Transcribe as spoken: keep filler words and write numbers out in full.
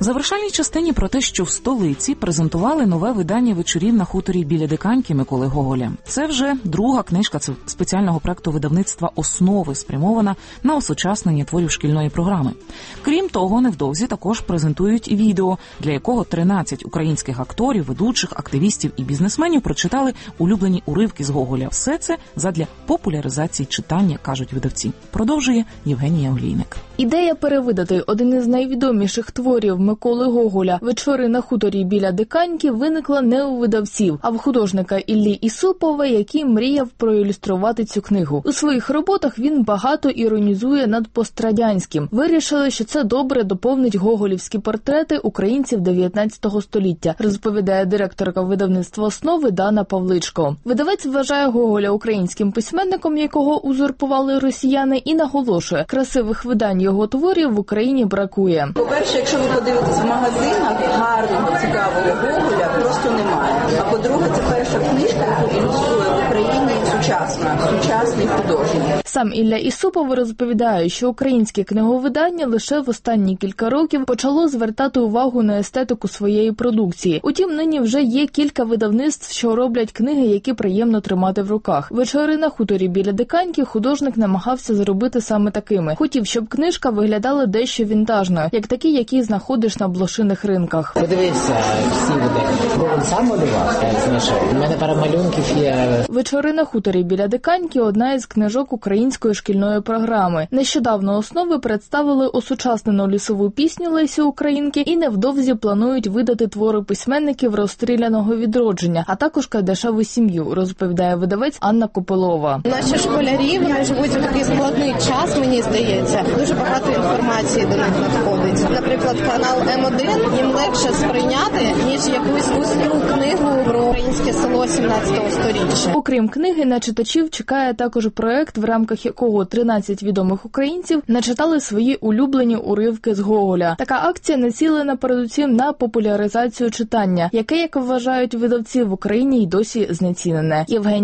завершальній частині про те, що в столиці презентували нове видання вечорів на хуторі біля Диканьки Миколи Гоголя. Це вже друга книжка спеціального проекту видавництва «Основи», спрямована на осучаснення творів шкільної програми. Крім того, невдовзі також презентують і відео, для якого тринадцять українських акторів, ведучих, активістів і бізнесменів прочитали улюблені уривки з Гоголя. Все це задля популяризації читання, кажуть видавці. Продовжує Євгенія Олійник. Ідея перевидати один із найвідоміших творів Миколи Гоголя «Вечори на хуторі біля Диканьки» виникла не у видавців, а в художника Іллі Ісупова, який мріяв проілюструвати цю книгу. У своїх роботах він багато іронізує над пострадянським. Вирішили, що це добре доповнить гоголівські портрети українців дев'ятнадцятого століття, розповідає директорка видавництва «Основи» Дана Павличко. Видавець вважає Гоголя українським письменником, якого узурпували росіяни, і наголошує, красивих видань його творів в Україні бракує. По-перше, якщо ви подивитесь в магазинах, гарного, цікавого Гоголя просто немає. А по-друге, це перша книжка, яку ілюструє в Україні сучасна, сучасний художник. Сам Ілля Ісупов розповідає, що українське книговидання лише в останні кілька років почало звертати увагу на естетику своєї продукції. Утім, нині вже є кілька видавництв, що роблять книги, які приємно тримати в руках. «Вечори на хуторі біля Диканьки» художник намагався зробити саме такими. Хотів, щоб книжка виглядала дещо вінтажною, як такі, які знаходиш на блошиних ринках. Подивися, всі видання. Сам малював, я знайшов. У мене пара малюнків є. «Вечори на хуторі біля Диканьки» – одна із книжок української шкільної програми. Нещодавно «Основи» представили осучаснену лісову пісню Лесі Українки і невдовзі планують видати твори письменників розстріляного відродження, а також «Кайдашеву сім'ю», розповідає видавець Анна Копилова. Наші школярі, вони живуть у такий складний час, мені здається. Дуже багато інформації до них надходить. Наприклад, канал Ем один їм легше сприйняти, ніж якусь густу книгу про українське село сімнадцятого сторіччя. Окрім книги, на читачів чекає також проект, в рамках якого тринадцять відомих українців начитали свої улюблені уривки з Гоголя. Така акція націлена передусім на популяризацію читання, яке, як вважають видавці, в Україні й досі знецінене. Євгенія